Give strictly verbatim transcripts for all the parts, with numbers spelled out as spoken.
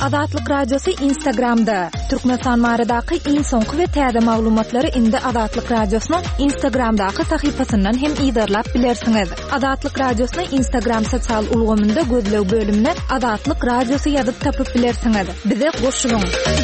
Azatlyk Radiosu Instagramda. Türkmenistan maradaky iň soňky we täze maglumatlary indi Azatlyk Radiosynyň Instagramdaky sahypasyndan hem ýa-da bilersiňiz. Azatlyk Radiosynyň Instagram sosial ulgamynda gözlew bölümine Azatlyk Radiosu ýazyp tapyp bilersiňiz. Bize goşulyň.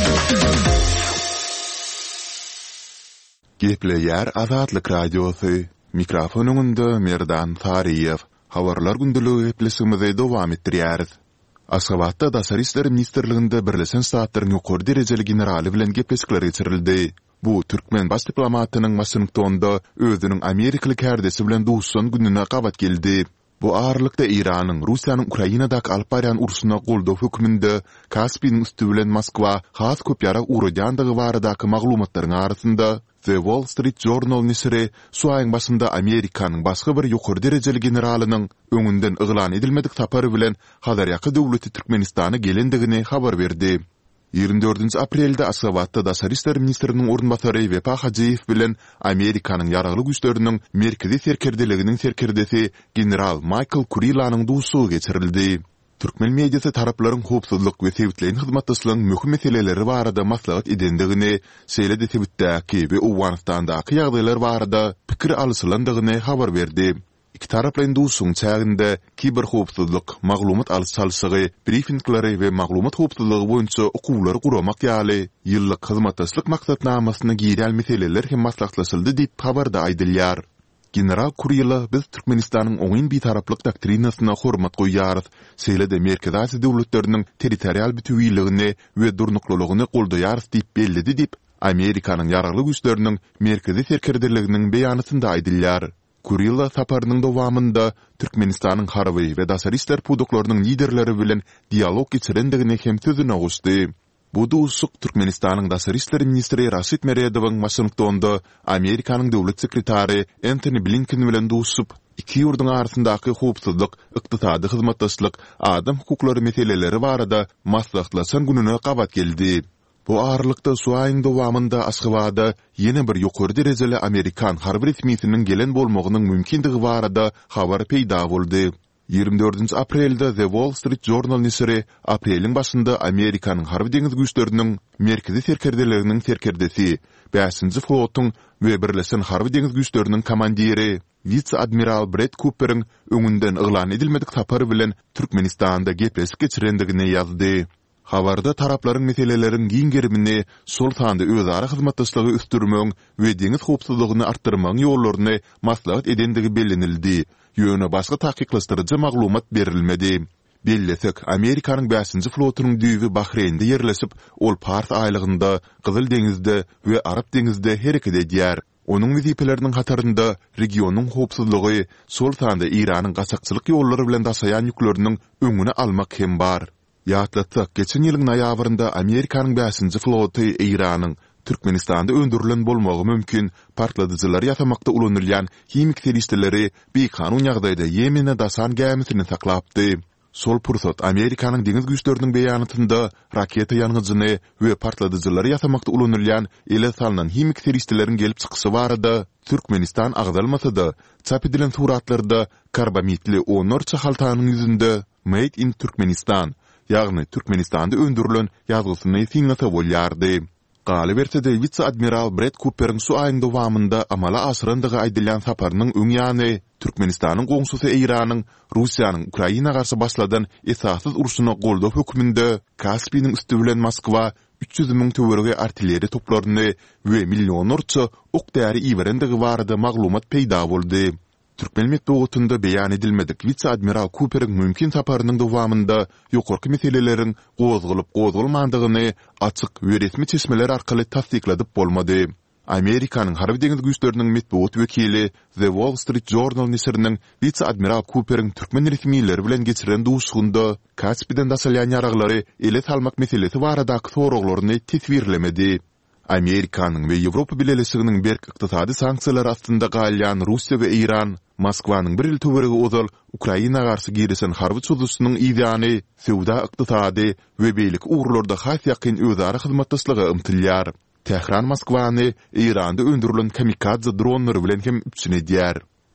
Gepleýär Azatlyk Radiosu. Mikrofonunda Merdan Tariýew. Habarlar gündülügi gepleşigimizi dowam etdirýäris. Aşgabatda Daşary işler ministrliginde birleşen saatlaryň ýokary derejeli generali bilen gepleşikler geçirildi. Bu türkmen baş diplomatynyň Washingtonda özüniň Amerikaly kärdesi bilen duşsan gününe gabat geldi. Bu ağırlykda Iranyň, Russiýanyň Ukrainadaky alyp barýan uruşyna goldaw hökmünde Kaspiyň üstü bilen Moskwa has köp ýara urujandygy baradaky maglumatlaryň arasynda The Wall Street Journal nisiri şu aýyň başynda Amerikanyň başga bir ýokary derejeli generalynyň öňünden yglan edilmedik tapary bilen Hazarýaky döwleti Türkmenistany gelendigini habar berdi. ýygrimi dördünji aprelde Aşgabatda Daşary işler ministriniň ornbasary Wepa Hajiýew bilen Amerikanyň ýaragly güýçleriniň merkezi serkerdeliginiň serkerdesi general Michael Kurillanyň duşugy geçirildi. Türkmen mediýasy taraplaryň howpsuzlyk we täwitliň hyzmatdaşlygynyň möhüm meseleleri barada maslahat edendigini, şeýle-de Täwitdäki we Owganastandaky ýagdaýlar barada pikir alyslandygyny habar berdi. İki taraplaryň duşuň çäginde kiber howpsuzlyk, maglumat alyş çalyşygy, briefinglary we maglumat howpsuzlygy boýunça okuwlary guramak ýaly ýyllyk hyzmatdaşlyk maksatnamasyna giren meseleler hem maslahatlaşyldy diýip habarda aýdylýar. General Kurilla biz Türkmenistanyň oňyn bir taraplyk doktrinasyna hormat goýýarys, şeýle-de Merkezi Asiýa döwletleriniň territorial bütünligini we durnuklygyny goldaýarys diýip bellidi diýip Amerikanyň ýaragly güýçleriniň merkezi serkerdeliginiň beýanatynda aýdylýar. Kurilla saparynyň dowamında Türkmenistanyň harby we daşary işler puduklarynyň liderleri bilen dialog geçirendigini hem sözüne goşdy. Bu duşuk Türkmenistanyň daşary işler ministri Raşid Meredowyň Washingtonda Amerikanyň döwlet sekretary Antony Blinken bilen duşup iki ýurduň arasyndaky howpsuzlyk, ykdysady hyzmatdaşlyk, adam hukuklary meseleleri barada maslahatlaşan gününe gabat geldi. Bu ağırlykda şu aýyň dowamında Aşgabatda ýene bir ýokary derejeli Amerikan harby resmiýetiniň gelen bolmagynyň mümkindigi barada habar peýda boldy. ýygrimi dördünji aprelde The Wall Street Journal nisiri apreliň başynda Amerikanyň harby deňiz güýçleriniň merkezi serkerdeliginiň serkerdesi, beşinji flotyň we birleşen harby deňiz güýçleriniň komandiri Vice-admiral Brett Cooper'iň öňünden yglan edilmedik tapary bilen Türkmenistanda gepleşik geçirendigini ýazdy. Habarda taraplaryň meselelerini giňgerimini, sol sanda özara hyzmatdaşlygy üstürmeň we deňiz howpsuzlygyny artdyrmaň ýollaryny maslahat edendigi bellenildi. Ýöne başga tahkiklaşdyrjy maglumat berilmedi. Bellesek, Amerikanyň beşinji flotynyň düýbi Bahreynde ýerleşip, ol Pars aýlygynda, Gyzyl deňizde we Arap deňizde hereket edýär. Onuň wizipeleriniň hatarynda regionyň howpsuzlygy, sol sanda Iranyň gaçakçylyk ýollary bilen daşaýan ýükleriniň öňüne almak hem bar. Ýatlatsak, geçen ýylyň noýabrynda Amerikanyň beşinji floty Iranyň Türkmenistanda öndürilen bolmagy mümkin partladyjylar ýasamakda ulanylýan himik serişdeleri bir kanun ýagdaýda Ýemene daşan gemisini saklapdy. Sol pursat Amerikanyň deňiz güýçleriniň beýanatynda raketa ýanyjyny we partladyjylar ýasamakda ulanylýan ele salynan himik serişdeleriň gelip çykysy barada Türkmenistan agdalmasada çap edilen suratlarda karbamitli onur çahaltanyň ýüzünde Made in Turkmenistan, ýagny Türkmenistanda öndürilen ýazgysyny siňlata bolýardy. Galy bersede Vice-admiral Brett Cooper'iň şu aýyň dowamında amala aşyrandygy aýdylýan saparynyň öň ýany Türkmenistanyň goňşusy Iranyň Russiýanyň Ukraina garşy başladan esassız uruşyna goldaw hökmünde Kaspiyň üstü bilen Moskwa üç ýüz miň töwerege artilleriýa toplaryny we millionlarça ok däri iberendigi barada maglumat peýda boldy. Türkmen medeniýetinde beýan edilmedik Vice-admiral Cooper'iň mümkin saparynyň dowamında ýokarky meseleleriň gozgulyp gozgulmandygyny açyk we resmi çeşmeler arkaly tasdikladyp bolmady. Amerikanyň harby deňiz güýçleriniň medeniýet wekili The Wall Street Journal nisiriniň Vice-admiral Cooper'iň türkmen resmiýetleri bilen geçiren duşugynda Kaspiyden daşalýan ýaraglary ele salmak meselesi baradaky soraklaryny tesvirlemedi. Amerikanyň we Ýewropa bileşiginiň berk ykdysady sanksiýalar astynda galýan Russiýa we Iran, Moskwanyň bir il töweregi ozal Ukraina garşy girişen harby çözüşiniň ýa-ni sowda ykdysady we beýlik ugrlarda has ýakyn özara hyzmatdaşlygy ymtylýar. Tehran Moskwany Iranda öndürilen kamikadze dronlary bilen hem üpsün edýär.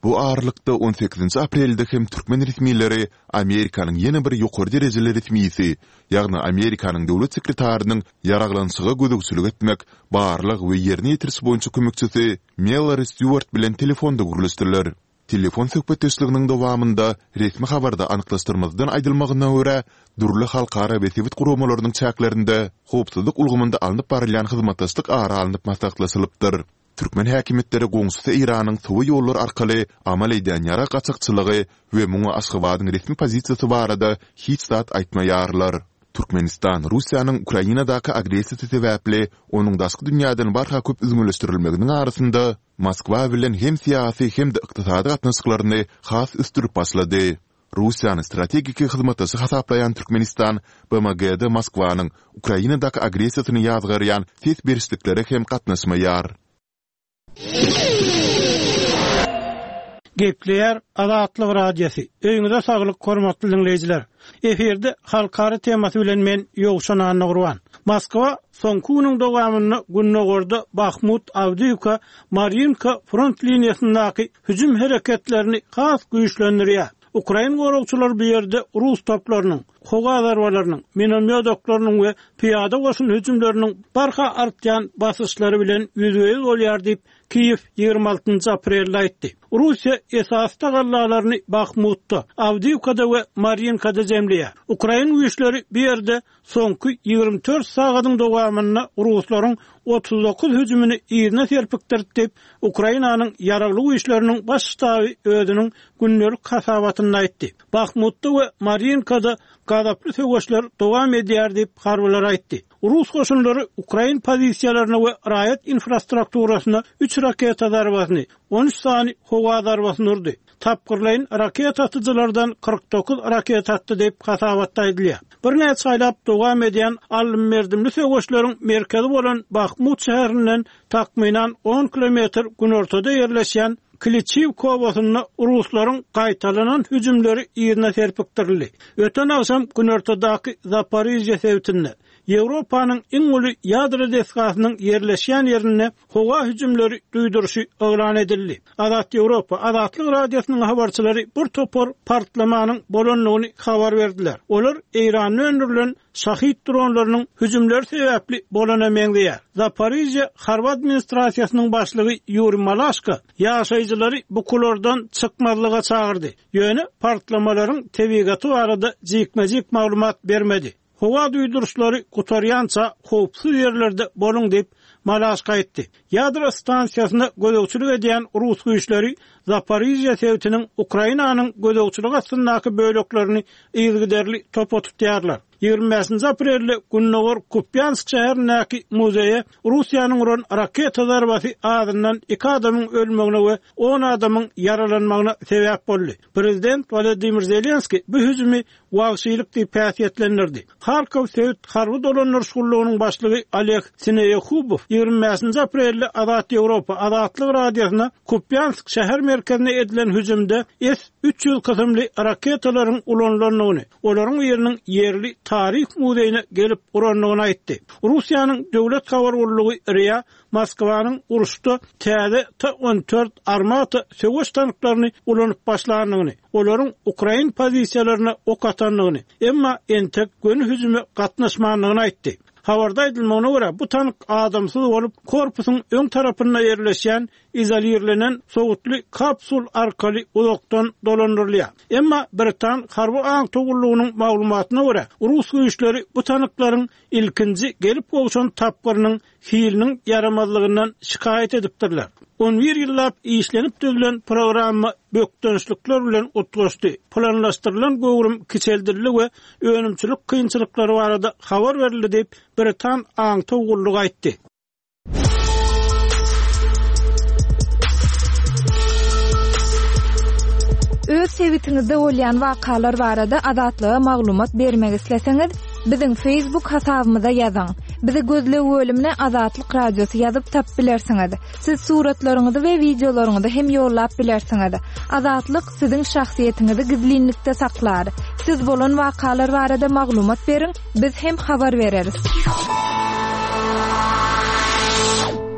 Bu ağırlıkta on sekizinji aprelde hem Türkmen resmileri Amerikanyň ýene bir ýokary derejeli resmisi, ýagny Amerikanyň döwlet sekretarinyň ýaraglanşyga gödökçülük etmek, barlyk we ýerine ýetirişi boýunça kömekçisi Mallory Stewart bilen telefonda gürleşdirler. Telefon söhbetdeşliginiň dowamında resmi habarda anyklaşdyrmadan aýdylmagyna görä, durly halkara we sewit guramalarynyň çäklerinde howpsuzlyk ulgamynda alınıp barylýan hyzmatdaşlyk ara alınıp maslahatlaşylypdyr. Türkmen häkimetleri goňsy Iranyň sowy ýollar arkaly amal edýän ýara gaçakçylygy we muňa Aşgabatyň resmi pozisiýasy barada hiç zat aýtmaýarlar. Türkmenistan Russiýanyň Ukrainadaky agresiýasy sebäpli onuň daşky dünýäden barha köp üzgünleşdirilmeginiň arasynda Moskwa bilen hem siýasy hem de ykdysady gatnaşyklaryny has üstürüp başlady. Russiýanyň strategik hyzmatçysy hasaplayan Türkmenistan B M G'de Moskwanyň Ukrainadaky agresiýasyny ýazgarýan ses berişlikleri hem gatnaşmaýar. Gepleýär Azatlyk radiosu. Öňüňizde saglyk hormatly dinleýijiler. Eferde halkary temasy bilen men Ýogşan Anagurwan. Moskwa soňky günüň dowamyny Günnogorda Bakhmut, Avdiivka, Mariinka front liniýasyndaky hüjüm hereketlerini has güýçlendirýär. Ukraina goragçylary bu ýerde Rus toplarynyň, howa zarwalarynyň, minomyotlarynyň we piyada goşun hüjümleriniň barha artýan basyşlary bilen ýüzüýüz bolýar diýip Kiýew ýygrima altynjy aprelde aýtdy. Russiýa esasda gallalaryny Bakhmutda, Avdiivkada we Mariinkada jemleýär. Ukraina güýçleri bu ýerde soňky ýygrima dört sagatyň dowamyny Ruslaryň otuz dokuz hüjümini ýerine serpikdirdi diýip Ukrainanyň ýaragly güýçleriniň baş ştaby özüniň günnelik hasabatyny aýtdy. Bakhmutda we Mariinkada gadaply söwgeşler dowam edýär diýip harbylar aýtdy. Rus goşunlary Ukraina pozisiýalaryna we raýat infrastrukturasyna üç raketa darbasyny, on üç sany howa darbasyny urdy. Tapgyrlaýyn raket atyjylardan kırk dokuz raket atdy diýip hasabatda edilýär. Bir näçe saýlap dowam edýän alym merdimli söwgeşleriň merkezi bolan Bakhmut şäherinden takminan on kilometr günortada ýerleşýän Klitschivka obasyna Ruslaryň gaýtalanan hüjümleri ýerine serpikdirildi. Öten akşam günortadaky Zaporizhzhia sewtinde Ýewropanyň iň uly ýadro deskasynyň ýerleşýän ýerine howa hüjümleri duýdurşy elan edildi. Azat Ýewropa Azatlyk radiosynyň habarçylary bir topar partlamanyň bolanlygyny habar berdiler. Olar Iranyň öndürilen şahit dronlarynyň hüjümleri sebäpli bolana meňdeýär. Zaporizhzhia harba administrasiýasynyň başlygy Yuri Malashka ýaşaýjylary bu kulordan çykmazlyga çagyrdy. Ýöne partlamalaryň tebigaty barada jikmejik maglumat bermedi. Howa duýduruşlary gutarýança howpsuz ýerlerde bolun diýip Malashka aýtdy. Ýadro stansiýasyna gödökçülük edýän Rus güýçleri Zaporizhzhia sewtiniň Ukrainanyň gödökçülük astyndaky böleklerini ýygyderli topa tutýarlar. ýygrima beşinji aprelde Günnogor Kupyansk şäherindäki muzeýe Russiýanyň uran raket zarbasy adyndan iki adamyň ölmegine we on adamyň yaralanmagyna sebäp boldy. Prezident Volodymyr Zelenski bu hüjümi wagşylyk diýip päsýetlendirdi. Harkov sewt harby dolanlar şuurlugynyň başlygy Oleg Sineykhubov ýygrima beşinji aprelde Azat Ýewropa Azatlyk radiosyna Kupyansk şäher merkezine edilen hüjümde S üç yüz kysymly raketalaryň ulanlanyny, olaryň ýeriniň ýerli tarih muzeýine gelip uranlygyny aýtdy. Russiýanyň döwlet habargurlugy R I A Moskwanyň uruşda täze T on dört armata söwgeş tanklaryny ulanyp başlanyny, olaryň Ukraina pozisiýalaryna ok atanlygyny, emma entek gönü hüjüme gatnaşmanlygyny aýtdy. Habarda aýdylmagyna görä bu tank adamsyz bolup korpusyň öň tarapynda ýerleşýän izolirlenen sowutly kapsul arkaly uzakdan dolandyrylýar. Emma Britan harby aň togullugynyň maglumatyna görä Rus güýçleri bu tanklaryň ilkinji gelip gowşan tapgyrynyň fiiliniň yaramazlygyndan şikaýet edipdirler. on bir ýyllap işlenip düzülen programma bökdönüşlikler bilen utgaşdy. Planlaşdyrylan gowrum kiçeldirildi we önümçilik kynçylyklary barada habar berildi diýip Britan aň togullugy aýtdy. Öz sevitiňizde bolýan wakalar barada azatlyga maglumat bermek isleseňiz, biziň Facebook hasabymyza ýazyň. Bizi gözle bölümine Azatlyk radiosu ýazyp tap bilersiňiz. Siz suratlaryňyzy we videolaryňyzy hem ýollap bilersiňiz. Azatlyk siziň şahsiýetiniňizi gizlinlikde saklar. Siz bolan wakalar barada maglumat beriň, biz hem habar bereriz.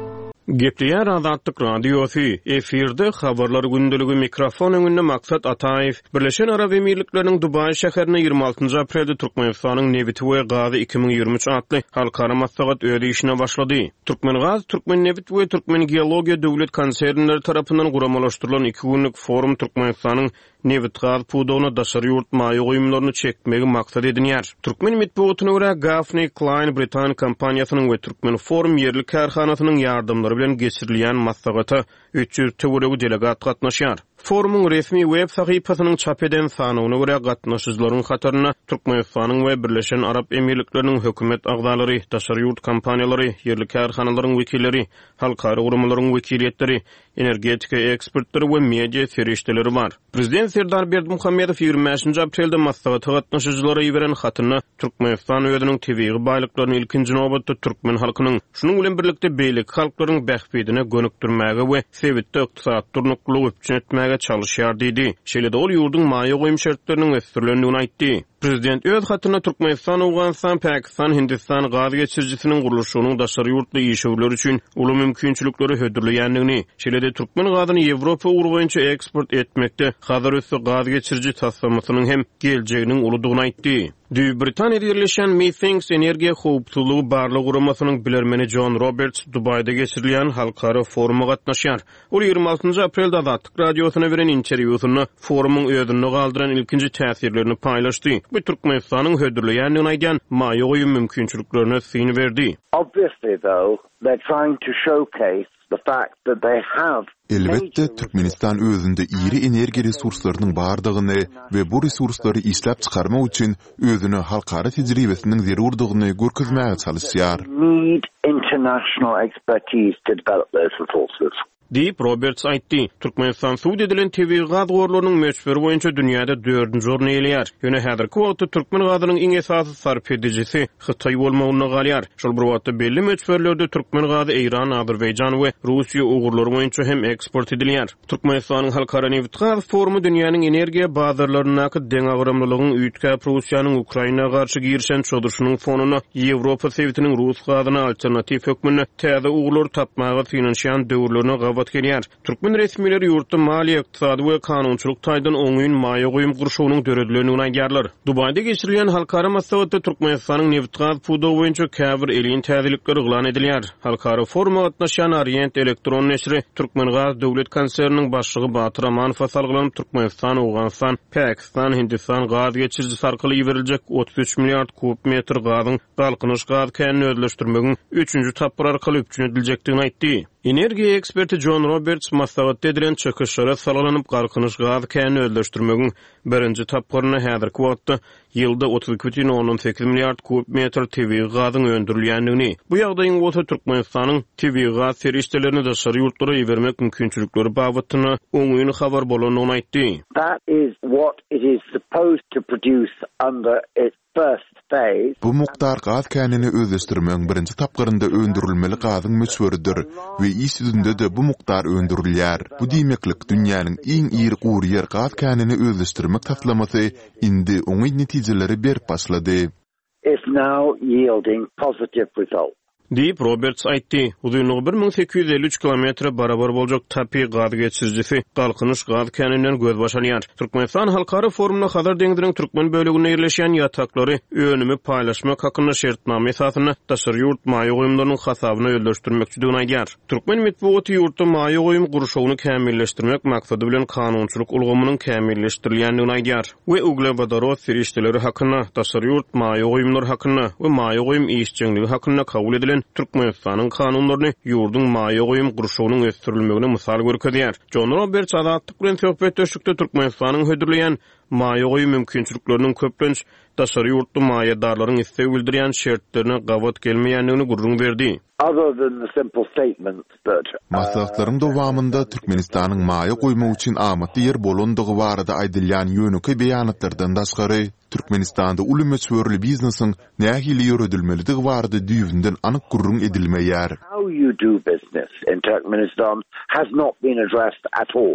Gepleýär Azatlyk radiosu efirde habarlar gündüligi mikrofon öňünde Maksat Ataýew Birleşen Arab Emirlikläriniň Dubai şäherine ýygrima altynjy aprelde Türkmenistanyň Nevit we Gazy iki ming ýygrimi üç atly halkara maslahat öýde işine başlady. Türkmengaz, Türkmen Nevit we Türkmen Geologiýa döwlet konsernleri tarapyndan guramalaşdyrylan iki günlük forum Türkmenistanyň Nevit gaz pudogyna daşary ýurt maýy goýumlaryny çekmegi maksat edinýär. Türkmen medeniýetyne görä Gaffney Klein Britan kompaniýasynyň we Türkmen Forum ýerli karhanasynyň ýardymlary bilen geçirilýän maslahata üç ýüz töweregi delegat gatnaşýar. Forumun resmi web sahypasynyň çap eden sanawyna görä gatnaşyjylaryň hataryna Türkmenistanyň we Birleşen Arab Emirlikläriniň hökümet agdalary, daşary ýurt kompaniýalary, ýerli karhanalaryň wekilleri, halkara gurumlaryň wekiliýetleri, energetika ekspertleri we media serişdeleri bar. Prezident Serdar Berdimuhammedow ýygrima beşinji aprelde maslahata gatnaşyjylara ýiberen hatyna Türkmenistan öýüdiniň tebii baýlyklaryny ilkinji nobatda türkmen halkynyň, şunuň bilen birlikde beýlik halklaryň bähbidine gönükdirmäge we sewitde ykdysat durnuklugy üçin etmäge çalışýar diýdi. Şeýle-de ol ýurdun maýy goýum şertleriniň ösdürilendigini aýtdy. Prezident öz hatyna Türkmenistan, Awganistan, Pakistan, Hindistan gaz geçirjisiniň gurulşynyň daşary ýurtly ýeşewler üçin uly mümkinçilikleri hödürleýändigini, şeýle-de türkmen gazyny Ýewropa urgoýunça eksport etmekde hazır ösü gaz geçirji taslamasynyň hem geljeginiň ulydygyny aýtdy. Düýp Britaniýada ýerleşen Methinks energiýa howpsuzlygy barlyk guramasynyň bilermeni John Roberts Dubaýda geçirilýän halkara foruma gatnaşýar. Ol ýygrima altynjy aprelde Azatlyk radiosuna beren interwýusyny forumuň öýdünde galdyran ilkinji täsirlerini paýlaşdy. Bu Türkmenistanyň hödürleýändigini aýdan maýy goýum mümkinçiliklerine syn berdi. Obviously though, they're trying to showcase the fact that they have Elbette Türkmenistan özünde iri energiýa resurslarynyň bardygyny we bu resurslary işläp çykarmak üçin özüni halkara tejribesiniň zerurdygyny görkezmäge çalışýar. Need international expertise to develop those resources. Deyip Roberts aýtdy. Türkmenistan suwd edilen tebii gaz gorlarynyň möçberi boýunça dünýäde dördünji orny eýleýär. Ýöne häzirki wagtda türkmen gazynyň iň esasy sarp edijisi Hytaý bolmagyna galýar. Şol bir wagtda belli möçberlerde türkmen gazy Eýran, Azerbaýjan we Russiýa ugurlary boýunça hem eksport edilýär. Türkmenistanyň halkara Nevit gaz forumy dünýäniň energiýa bazarlaryna deň agramlylygyň üýtgäp Russiýanyň Ukraina garşy girişen çodurşynyň fonuny Ýewropa Sewitiniň Rus gazyna alternativ hökmüne täze ugurlar tapmagy finansiýan döwürlerini gelýär. Türkmen resmileri ýurtda maliýe, ykdysady we kanunçylyk taýdan oňuň maýy goýum gurşugynyň döredilýändigini aýdýarlar. Dubaýda geçirilýän halkara maslahatda Türkmenistanyň Nevit gaz pudogy boýunça käbir elin täzelikleri glan edilýär. Halkara foruma gatnaşan Orient elektron neşri Türkmen gaz döwlet konserniniň başlygy Batyr Amanow salgylanyp Türkmenistan, Awganistan, Pakistan, Hindistan gaz geçirjisi arkaly ýiberiljek otuz üç milliard kub metr gazyň galkynyş gaz känini özleşdirmegiň üçüncü tapyr arkaly üçin ediljekdigini aýtdy. Energiýa eksperti John Roberts maslahatda edilen çöküşlere salgylanyp galkynyş gaz känini özleşdirmegiň birinji tapyryny häzirki wagtda ýylda otuz iki бүтүн oňdan sekiz milliard kub metr tebii gazyň öndürilýändigini, bu ýagdaýyň bolsa Türkmenistanyň tebii gaz serişdelerini daşary ýurtlara ýebermek mümkinçilikleri babatyna oňuň habar bolandygyny aýtdy. That is what it is supposed to produce under its first phase. Bu mukdar gaz känini özleşdirmegiň birinji tapgyrynda öndürilmeli gazyň möçberidir we iş ýüzünde de bu mukdar öndürilýär. Bu diýmeklik dünýäniň iň iri gurýer gaz känini özleşdirmek taslamasy indi oňy netijeleri berip başlady. Is now yielding positive results. Deyip Roberts aýtdy. Uzunlygy bir ming sekiz yüz elli üç kilometr barabar boljak tapy gaz geçirjisi galkynyş gaz känininden göz başalýar. Türkmenistan halkara forumuna Hazar deňiziniň türkmen bölегine ýerleşen ýataklary önümi paýlaşmak hakyna şertname esasyna daşary ýurt maýy goýumlarynyň hasabyna öldürüşdirmekçidigini aýdýar. Türkmen medeniýeti ýurtda maýy goýum gurşugyny kämilleşdirmek maksady bilen kanunçylyk ulgamynyň kämilleşdirilýändigini aýdýar. We Uglebadaro serişdeleri hakyna, daşary ýurt maýy goýumlary hakyna we maýy goýum işçiligi hakyna kabul edilen Türkmenistanyň kanunlaryny ýurdun maýy goýum gurşugynyň ösdürilmegine mysal görkezýär. John Roberts Azatlyk bilen söhbet döşükde Türkmenistanyň hödürleýän maýy goýum mümkinçilikleriniň köplenç daşary ýurtly maýydarlaryň iste bildirýän şertlerine gawat gelmeýändigini gurrun berdi. Other than the simple statement that maslahatlaryň dowamında Türkmenistanyň maýy goýmak üçin amatly ýer bolandygy barada aýdylýan ýönüki beýanatlardan daşgary Türkmenistanda uly möçberli biznesiň nähili ýöredilmeligi barada düýünden anyk gurrun edilmeýär. How you do business in Turkmenistan has not been addressed at all.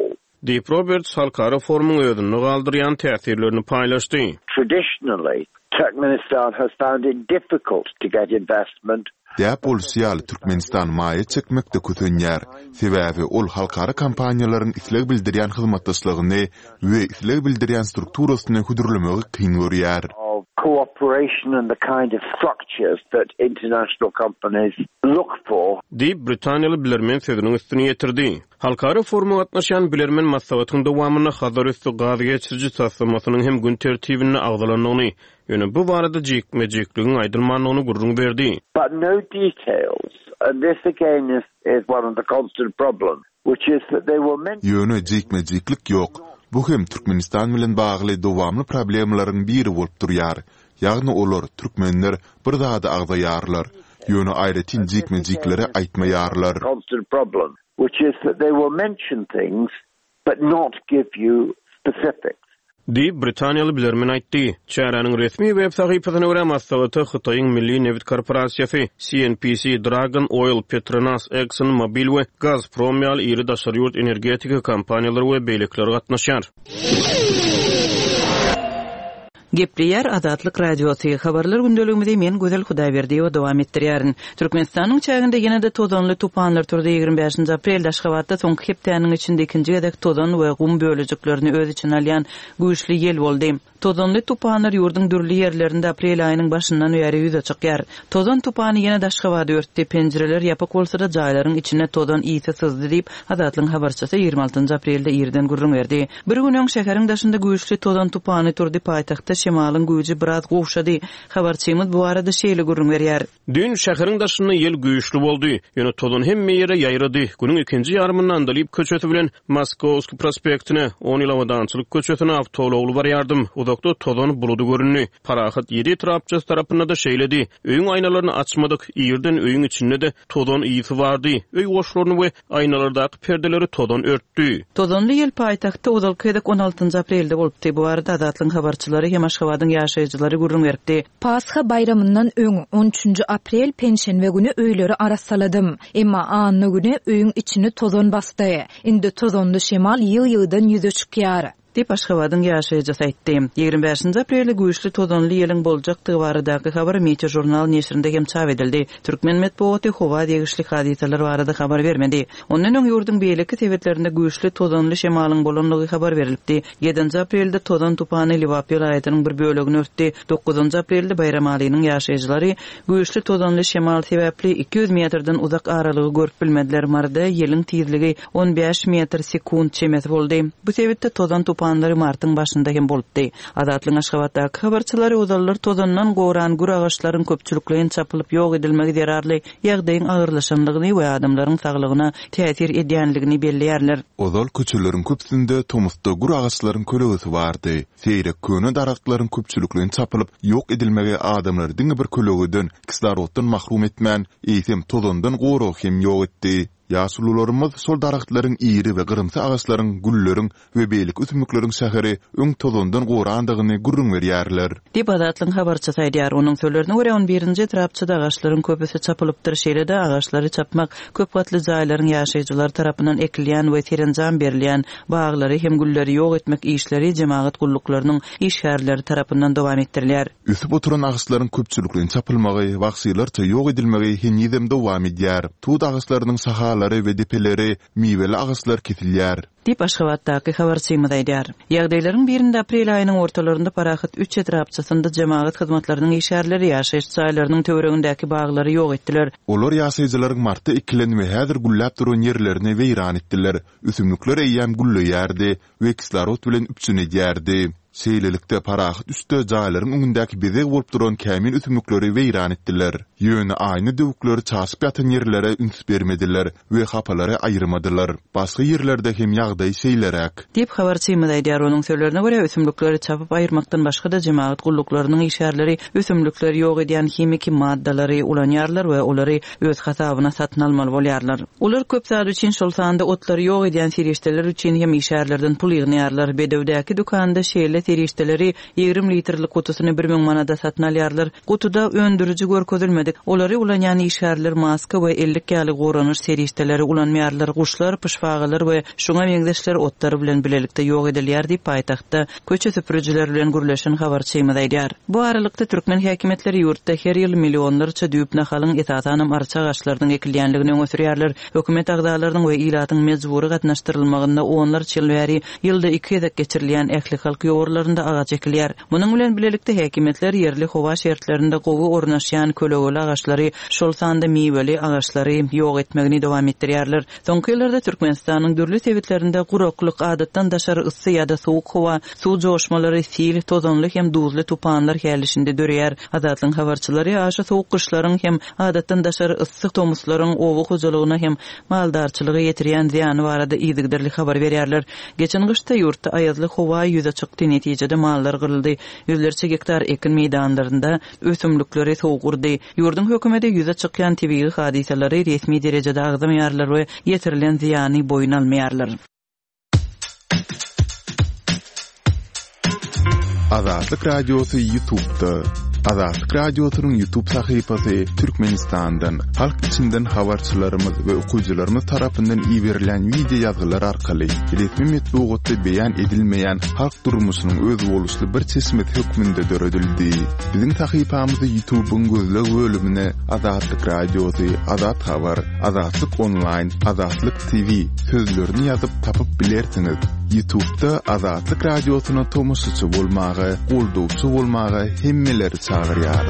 Deep Roberts halkara forumun ödünü galdıryan täsirlerini paylaşdy. Traditionally, Turkmenistan has found it difficult to get investment. Däp bolýar Türkmenistan maýa çekmekde kötünýär. Sebäbi ol halkara kampaniýalaryň isleg bildirýän hyzmatdaşlygyny we isleg bildirýän strukturasyny hudurlamygy kyn görýär. Of cooperation and the kind of structures that international companies look for. Deep Britaniýaly bilermen sözüniň üstüne ýetirdi. Halkara foruma gatnaşan bilermen maslahatyň dowamyna hazır üstü gazy geçirji taslamasynyň hem gün tertibini agdalanyny, ýöne bu barada jekmejekligiň aýdylmanlygyny gurrun berdi. But no details, and this again is, is one of the constant problems, which is that they were meant... Ýöne jekmejeklik ýok. Bu hem Türkmenistan bilen bagly dowamly problemlaryň biri bolup durýar. Ýagny olar türkmenler bir zada agdaýarlar. Ýöne aýratyn jekmejekleri aýtmaýarlar. Constant problem, which is that they will mention things but not give you specifics. Deep Britaniýaly bilermen aýtdy. Çäranyň resmi web sahypasyna görä maslahaty Hytaýyň Milli Neft Korporasiýasy, C N P C, Dragon Oil, Petronas, Exxon Mobil we Gazprom ýaly iri daşary ýurt energetika kompaniýalary we beýlekler gatnaşýar. Gepriýär Azatlyk Radiosy habarlar gündeliginde men Gözel Hudaýberdiýew dowam etdirýärin. Türkmenistanyň çäginde ýene-de tozanly tupanlar turdy. ýygrimi beşinji aprel Daşgabatda soňky hepdeniň içinde ikinji gedek tozan we gum bölejiklerini öz içine alýan güýçli ýel boldy. Tozanly tupanlar ýurduň dürli ýerlerinde aprel aýynyň başyndan öýeri ýüze çykýar. Tozan tupany ýene Daşgabatda örtdi. Penjireler ýapyk bolsa da jaýlaryň içine tozan ýyty sızdy diýip Azatlyň habarçysy ýygrimi altynjy aprelde ýerden gurrun berdi. Bir günüň şäheriň daşynda güýçli tozan tupany turdy. Paýtagtda şemalın güýji biraz gowşady. Habarçymyz bu arada şeýle gurrun berýär. Dün şäheriň daşynda ýel güýçli boldy. Ýöne tozan hemme ýere ýaýrady. Günüň ikinji ýarmyndan dalyp köçeti bilen Moskowski prospektine, on ýyl awadançylyk köçetine awtolowly barýardym. Udakda tozan buludy görünni. Parahat ýedi trapçys tarapynda da şeýledi. Öýüň aýnalaryny açmadyk. Ýerden öýüň içinde de tozan ýyty bardy. Öý goşlaryny we aýnalardaky perdeleri tozan örtdi. Tozanly ýel paýtagtda Uzalkydek on altynjy aprelde bolupdy. Bu arada Azatlyň habarçylary hem Aşgabatyň ýaşaýjylary gurrun berdi. Pasxa bayramyndan öň on üçünji aprel penşenbe güni öýleri arasaladym. Emma anny güni öýüň içini tozan bastı. Indi tozanly şemal ýyl-ýyldan ýüze çykýar. Dip Aşgabatyň ýaşaýjysy aýtdy. ýygrimi beşinji aprelde güýçli tozanly ýeliň boljakdygy baradaky habar Meteor jurnal neşrinde hem çap edildi. Türkmen medeniýeti howa degişli hadiseler barada habar bermedi. Ondan öň ýurdun beýleki tewetlerinde güýçli tozanly şemalyň bolanlygy habar berilipdi. ýedinji aprelde tozan tupany Liwapil aýatynyň bir bölegini örtdi. dokuzunjy aprelde bayram alynyň ýaşaýjylary güýçli tozanly şemal sebäpli iki yüz metrden uzak aralygy görüp bilmediler. Marda ýeliň tezligi on beş metr sekund çemet boldy. Bu sebäpde tozan tupanlary martyň başynda hem bolupdy. Azatlyň Aşgabatdaky habarçylary uzallar tozandan goran gur agaçlaryň köpçüliklerini çapylyp ýok edilmegi derarly ýagdaýyň agyrlaşanlygyny we adamlaryň saglygyna täsir edýänligini belleýärler. Ozal köçelerin köpsinde tomusda gur agaçlaryň kölegi bardy. Seýrek köne darakatlaryň köpçüliklerini çapylyp ýok edilmegi adamlar diňe bir kölegiden kislarotdan mahrum etmän, eýsem tozandan gorak hem ýok etdi. Ýaşulularymyz sol darakatlaryň iri we gyrymsy agaçlaryň, gülleriň we beýlik üsmükleriň şäheri öň tozandan gorandygyny gurrun berýärler. Dip Azatlyň habarçysy aýdýar. Onuň sözlerine görä on birinji trapçyda agaçlaryň köpüsi çapylypdyr. Şeýle-de agaçlary çapmak köp gatly jaýlaryň ýaşaýjylar tarapyndan ekilýän we terenjam berilýän baglary hem gülleri ýok etmek işleri jemaat gulluklarının işgärleri tarapyndan dowam etdirilýär. Üsüp oturan agaçlaryň köpçüliklerini çapylmagy, wagsylarça ýok edilmegi henizem dowam edýär. Tuğ agaçlarynyň sahalary we depeleri, miweli agaçlar kesilýär. Dip Aşgabatdaky habarçymyz aýdýar. Ýagdaýlaryň birinde aprel aýynyň ortalarynda parahat üç etrapçysynda jemaat hyzmatlarynyň işgärleri ýaşaýyş çaýlarynyň töweregindäki baglary ýok etdiler. Olar ýaşaýjylaryň martda ikilenme häzir gullap duran ýerlerini weýran etdiler. Üsümlikler eýýän gulleýärdi we kislarot bilen üpsünedýärdi. Seýlelikde parahat üstde jaýlaryň öňündäki bezek bolup duran kämin üsümlikleri weýran etdiler. Ýöne aýny döwükleri çasyp ýatan ýerlere üns bermediler we hapalary aýyrmadylar. Başga ýerlerde hem ýagdaý şeýlerek. Dip habarçymyz aýdýar. Onuň sözlerine görä üsümlikleri çapyp aýyrmakdan başga da jemaat gulluklarının işgärleri üsümlikleri ýok edýän hemiki maddalary ulanýarlar we olary öz hasabyna satyn almaly bolýarlar. Olar köp zat üçin şol sanda otlary ýok edýän serişdeler üçin hem işgärlerden pul ýygnýarlar. Bedewdäki dukanda şeýle serişdeleri ýygrimi litrlik kutusyny bir ming manada satyn alýarlar. Kutuda öndürüji görkezilmedik Olary ulanyan işgärler maska we ellik ýaly goranır serişdeleri ulanmaýarlar, guşlar, pışfagalar we şoňa meňdeşler otlary bilen bilelikde ýok edilýär diýip paýtagtda köçe süpürüjiler bilen gürleşen habarçymyda aýdýar. Bu aralykda türkmen häkimetleri ýurtda her ýyl millionlarça düýüp nahalyň etatanam arça gaçlarynyň ekilýänligini öňe hökümet agdalarynyň we ilatyň mejbury gatnaşdyrylmagynda onlarça ýyl bäri ýylda iki ýedek geçirilýän ähli halk ýogurlarynda agaç ekilýär. Munyň bilen bilelikde häkimetler yerli howa şertlerinde gowy ornaşýan kölegöli agaçlary, şol sanda miweli agaçlary ýok etmegini dowam etdirýärler. Soňky ýyllarda Türkmenistanyň dürli tebitlerinde guroklyk adatdan daşary ıssy ýa-da sowuk howa, suw joşmalary, sil, tozanly hem duzly tupanlar hälisinde dörýär. Adatlyň habarçylary aşa sowuk kışlaryň hem adatdan daşary ıssy tomuslaryň owu hojalygyna hem maldarçylygy ýetirýän ziýany barada ýygyderli habar berýärler. Geçen gışda ýurtda aýazly howa ýüze çykdy, netijede mallar gyryldy. Yüzlerçe hektar ekin meýdanlarynda ösümlikleri sowgurdy. Ýurdun hökümeti ýüze çykýan tebii hadiseleri resmi derejede agdamaýarlar we ýetirilen ziýany boyun almaýarlar. Azatlyk Radiosu YouTube'da. Azatlyk Radiosu'nun YouTube sahypasy Türkmenistandan, halk içinden habarçylarymyz we okuwçylarymyz tarapyndan iýerilen video ýazgylar arkaly resmi metbuatda beýan edilmeýän halk durmuşynyň öz boluşly bir çeşmet hökmünde döredildi. Biziň sahypamyzda YouTube'un gözleg bölümine Azatlyk Radiosu, Azat Habar, Azatlyk Online, Azatlyk T V sözlerini ýazyp tapyp bilersiňiz. YouTube'da Azatlyk Radiosu'na tomusçy bolmagy, goldowçy bolmagy hemmeleri çağırýar.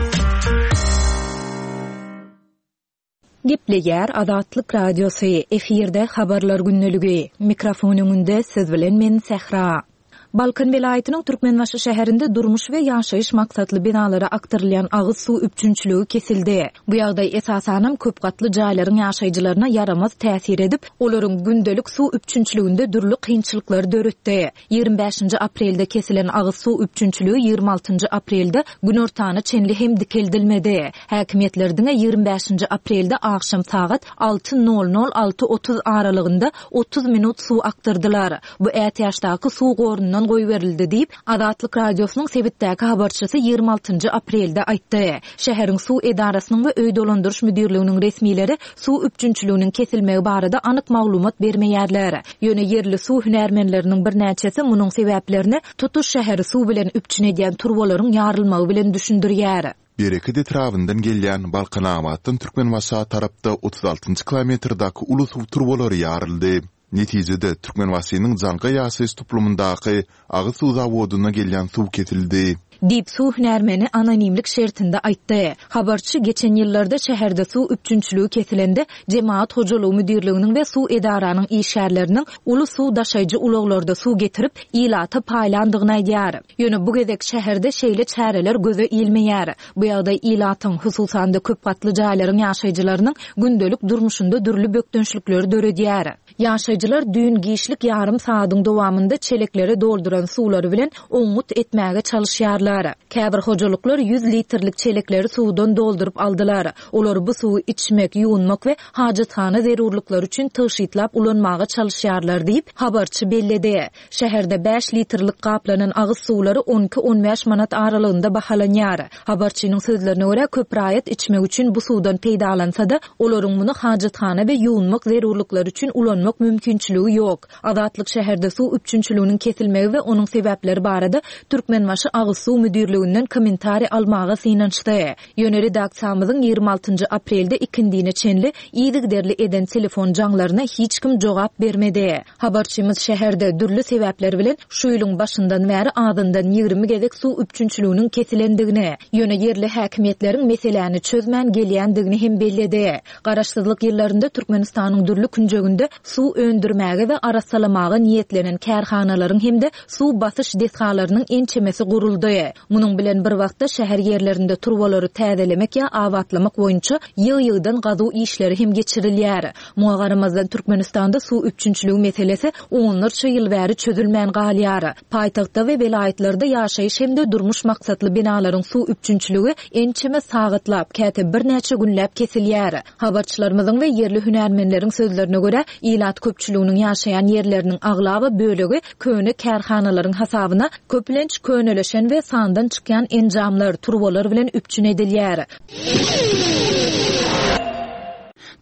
Gepleýär Azatlyk Radiosu efirde habarlar günneligi. Mikrofon öňünde siz bilen men Sehra. Balkan welaýatynyň Türkmenbaşy şäherinde durmuş we ýaşaýyş maksatly binalara aktarylýan agyz suw üpçünçlügi kesildi. Bu ýagdaý esasanam köp gatly jaýlaryň ýaşaýjylaryna yaramaz täsir edip, olaryň gündelik suw üpçünçlüginde durly kynçylyklar döretdi. ýygrimi beşinji aprelde kesilen agyz suw üpçünçlügi ýygrimi altynjy aprelde gün ortany çenli hem dikeldilmedi. Häkimetlerdiň ýygrimi beşinji aprelde akşam saat alty nol nol alty otuz aralygynda otuz minut suw aktardylar. Bu ätýaşdaky suw gorundan goý berildi diýip Azatlyk Radiosynyň sebitdäki habarçysy ýygrimi altynjy aprelde aýtdy. Şäheriň suw edarasynyň we öý dolandyryş müdirliginiň resmileri suw üpçünçlüginiň kesilmegi barada anyk maglumat bermeýärler. Ýöne yerli suw hünärmenleriniň bir näçesi munyň sebäplerini tutuş şäheri suw bilen üpçünedýän turbalaryň ýarylmagy bilen düşündirýär. Bereket etrafından gelýän Balkan amatdan Türkmenbaşy tarapda otuz altynjy kilometrdaky uly suw turbalary ýaryldy. Netijede Türkmenbaşynyň Janka ýaşaýyş toplumundaky agyz suw zawodyna gelýän suw ketildi. Dip suw hünärmeni anonimlik şertinde aýtdy. Habarçy geçen ýyllarda şäherde suw üpçünçlügi kesilende jemaat hojalygy müdirliginiň we suw edaranyň işgärleriniň uly suw daşaýjy ulaglarda suw getirip ýylaty paýlandygyny aýdýar. Ýöne bu gezek şäherde şeýle çäreler göze ilmeýär. Bu ýagdaý ýylatyň hususanda köp gatly jaýlaryň ýaşaýjylarynyň gündelik durmuşynda dürli bökdönçlikleri döredýär. Ýaşaýjylar düýün giýişlik ýarym saatyň dowamında çeleklere dolduran suwlary bilen oňmut etmäge çalışýarlar. Käbir hojalyklar yüz litrlik çelekleri suwdan doldurup aldylar. Olar bu suwy içmek, ýuwunmak we hajatxana zerurluklar üçin taşytlap ulanmaga çalışýarlar diýip habarçy belledi. Şäherde beş litrlik gaplanan agyz suwlary on iki on beş manat aralygynda bahalanýar. Habarçynyň sözlerine görä köp raýat içmek üçin bu suwdan peýdalansa-da, olaryň muny hajatxana we ýuwunmak zerurluklar üçin ulanmak mümkinçiligi ýok. Azatlyk şäherde suw üpçünçlüginiň kesilmegi we onuň sebäpleri barada Türkmenbaşy agyz suw müdirliginden kommentari almaga synançdy. Ýöne redaksiyamyzyň ýygrimi altynjy aprelde ikindine çenli ýygyderli eden telefon jaňlaryna hiç kim jogap bermedi. Habarçymyz şäherde dürli sebäpler bilen şu ýylyň başyndan bäri adyndan ýygrimi gezek suw üpçünçlüginiň kesilendigini, ýöne yerli häkimetleriň meseleni çözmän gelýändigini hem belledi. Garaşsyzlyk ýyllarynda Türkmenistanyň dürli künjeginde suw öndürmäge we arasalamaga niýetlenen kärhanalaryň hemde suw basyş deshalarynyň ençemesi guruldy. Munyň bilen bir wagtda şäher ýerlerinde turbalary täzelemek ýa awatlamak boýunça ýygy-ýygydan gazu işleri hem geçirilýär. Muňa garamazdan Türkmenistanda suw üpçünçlügi meselesi onlarça ýyl bäri çözülmän galýar. Paýtagtda we welaýatlarda ýaşaýyş hemde durmuş maksatly binalaryň suw üpçünçlügi ençeme sagytlap, käte bir näçe günläp kesilýär. Habarçylarymyzyň we yerli hünärmenleriň sözlerine görä, ýylat köpçüliginiň ýaşaýan ýerleriniň aglaby bölegi köne kärhanalaryň hasabyna köplenç köneleşen we sandan çykýan enjamlar, turbalar bilen üpçün edilýär.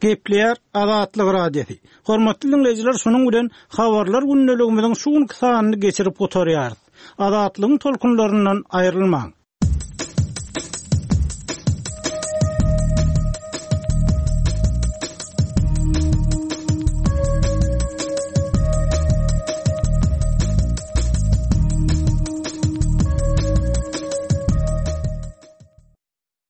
Gepleyer Azatlyk radiosi. Hormatly dinleyijiler, şonuň bilen habarlar günneligimiziň şuň kysanyny geçirip oturýar. Azatlygyň tolkunlaryndan aýrylmaň.